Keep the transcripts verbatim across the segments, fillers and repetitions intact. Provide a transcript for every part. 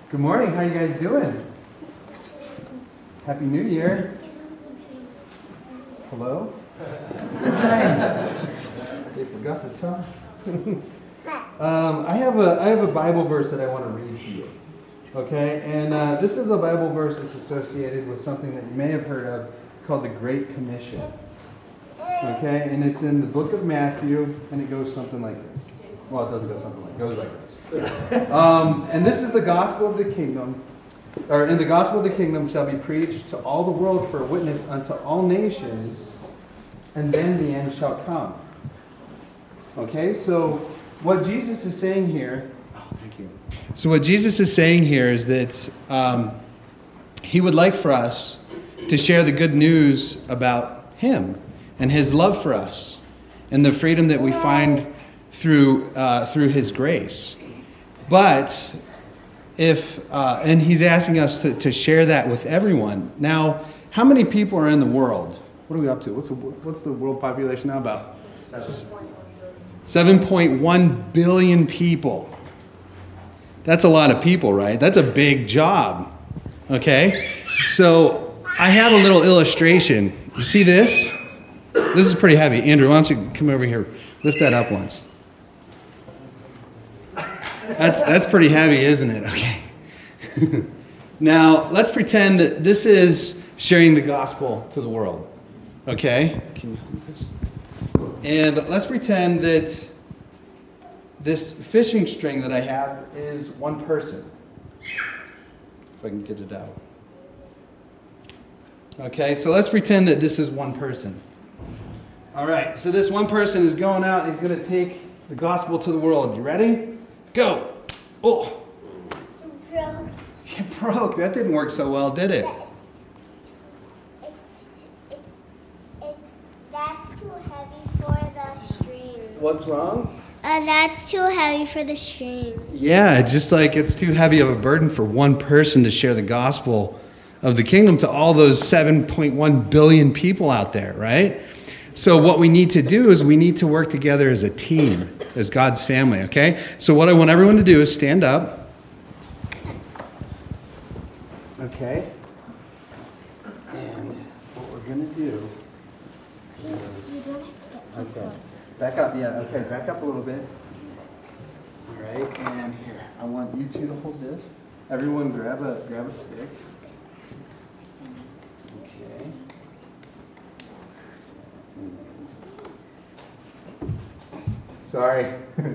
Good morning. How you guys doing? Happy New Year. Hello? They forgot to talk. um, I have a I have a Bible verse that I want to read to you. Okay, and uh, this is a Bible verse that's associated with something that you may have heard of called the Great Commission. Okay, and it's in the book of Matthew, and it goes something like this. Well, it doesn't go something like it goes like this. Um, and this is the gospel of the kingdom, or in the gospel of the kingdom shall be preached to all the world for a witness unto all nations, and then the end shall come. Okay, so what Jesus is saying here, oh, thank you. So what Jesus is saying here is that um, he would like for us to share the good news about him and his love for us and the freedom that we find through uh, through his grace. But if, uh, and he's asking us to, to share that with everyone. Now, how many people are in the world? What are we up to? What's the, what's the world population now about? seven point one billion people. That's a lot of people, right? That's a big job. Okay? So I have a little illustration. You see this? This is pretty heavy. Andrew, why don't you come over here? Lift that up once. That's that's pretty heavy, isn't it? Okay. Now, let's pretend that this is sharing the gospel to the world. Okay? Can you hold this? And let's pretend that this fishing string that I have is one person. If I can get it out. Okay, so let's pretend that this is one person. All right, so this one person is going out and he's going to take the gospel to the world. You ready? Go. Oh. It broke. It broke. That didn't work so well, did it? It's, it's, it's, that's too heavy for the string. What's wrong? Uh, that's too heavy for the string. Yeah, just like it's too heavy of a burden for one person to share the gospel of the kingdom to all those seven point one billion people out there, right? So what we need to do is we need to work together as a team, as God's family, okay? So what I want everyone to do is stand up. Okay. And what we're going to do is... Okay. Back up, yeah, okay, back up a little bit. All right, and here, I want you two to hold this. Everyone grab a grab a stick. Okay. Sorry.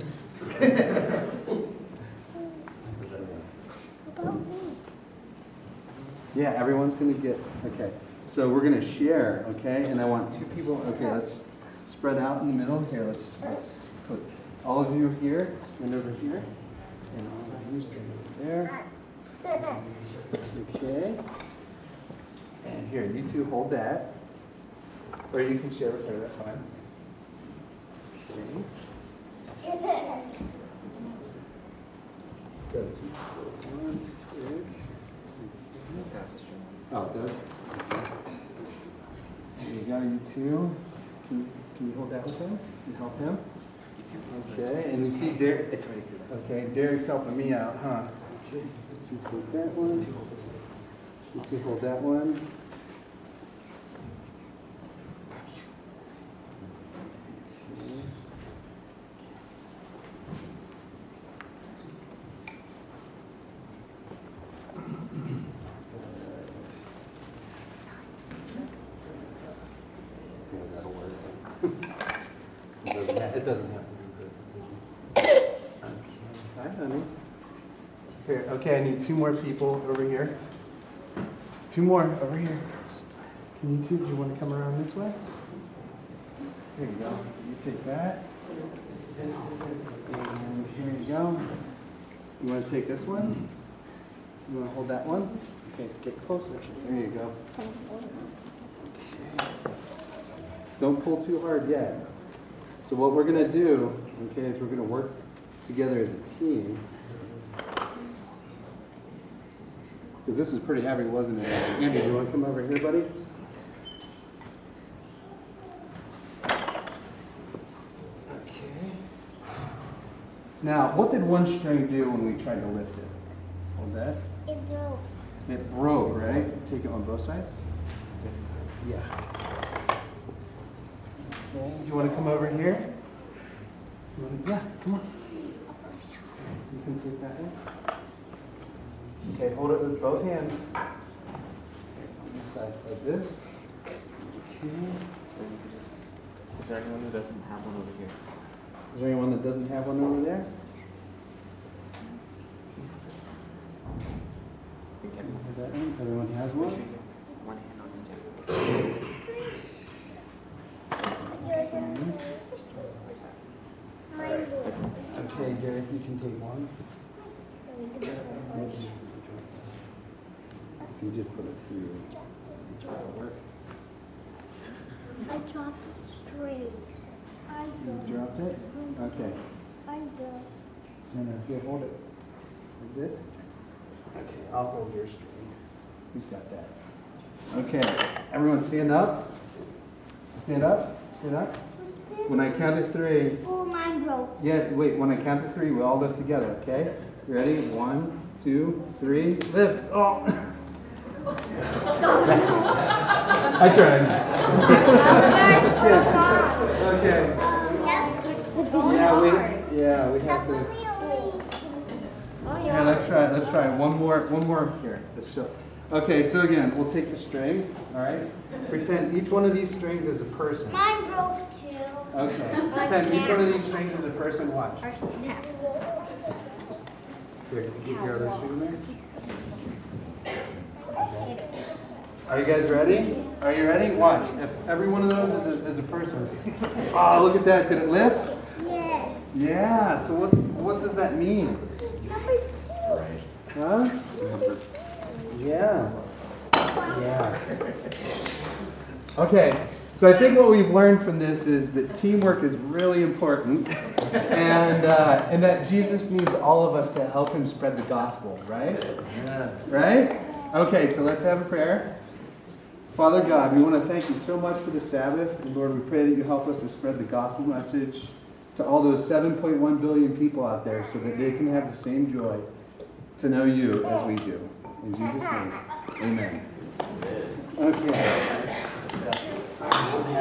Yeah, everyone's going to get, okay. So we're going to share, okay? And I want two people, okay, let's spread out in the middle. Here, let's, let's put all of you here, stand over here. And all of you stand over there. Okay. And here, you two hold that. Or you can share with her, that's fine. Okay. So, one stick. Oh, it does? Okay. There you go, you two. Can you, can you hold that with him? Can you help him? Okay, and you see Derek. It's right here. Okay, Derek's helping me out, huh? Okay, you hold that one. You can hold that one. It doesn't have to be good. Okay. Hi, honey. Here, okay, I need two more people over here. Two more over here. Can you two, do you want to come around this way? Here you go. You take that. And here you go. You want to take this one? You want to hold that one? Okay, get closer. There you go. Okay. Don't pull too hard yet. So what we're going to do, okay, is we're going to work together as a team. Because this is pretty heavy, wasn't it? Andy, do you want to come over here, buddy? Okay. Now, what did one string do when we tried to lift it? Hold that. that? It broke. It broke, right? Take it on both sides? Yeah. Okay. Do you want to come over here? You wanna, yeah, come on. You can take that one. Okay, hold it with both hands. On this side like this. Okay. Is there anyone who doesn't have one over here? Is there anyone that doesn't have one over there? Is that one? Everyone has one? One hand on each end. Mine broke. Okay, Derek, you can take one. If you just put it through, it'll work. I dropped the string. I You broke. dropped it? Okay. I broke. No, no, here, hold it. Like this? Okay, I'll hold your string. Who's got that? Okay, everyone stand up. Stand up, stand up. When I count to three, Oh, mine broke. yeah, wait, when I count to three, we all lift together, okay? You ready? One, two, three, lift. Oh. I tried. Okay. Yeah, we, yeah, we have to. Yeah, let's try. Let's try one more. One more here. Let's show. Okay, so again, we'll take the string. All right. Pretend each one of these strings is a person. Mine broke too. Okay. Pretend each one of these strings is a person. Watch. Or snap. Here, get your other string there. Are you guys ready? Are you ready? Watch. If every one of those is a, is a person. Oh, look at that. Did it lift? Yes. Yeah. So what what does that mean? Number two. Huh? Yeah. Yeah. Okay. So I think what we've learned from this is that teamwork is really important, and uh, and that Jesus needs all of us to help him spread the gospel. Right? Yeah. Right? Okay. So let's have a prayer. Father God, we want to thank you so much for the Sabbath, and Lord, we pray that you help us to spread the gospel message to all those seven point one billion people out there so that they can have the same joy to know you as we do. In Jesus' name, amen. Okay.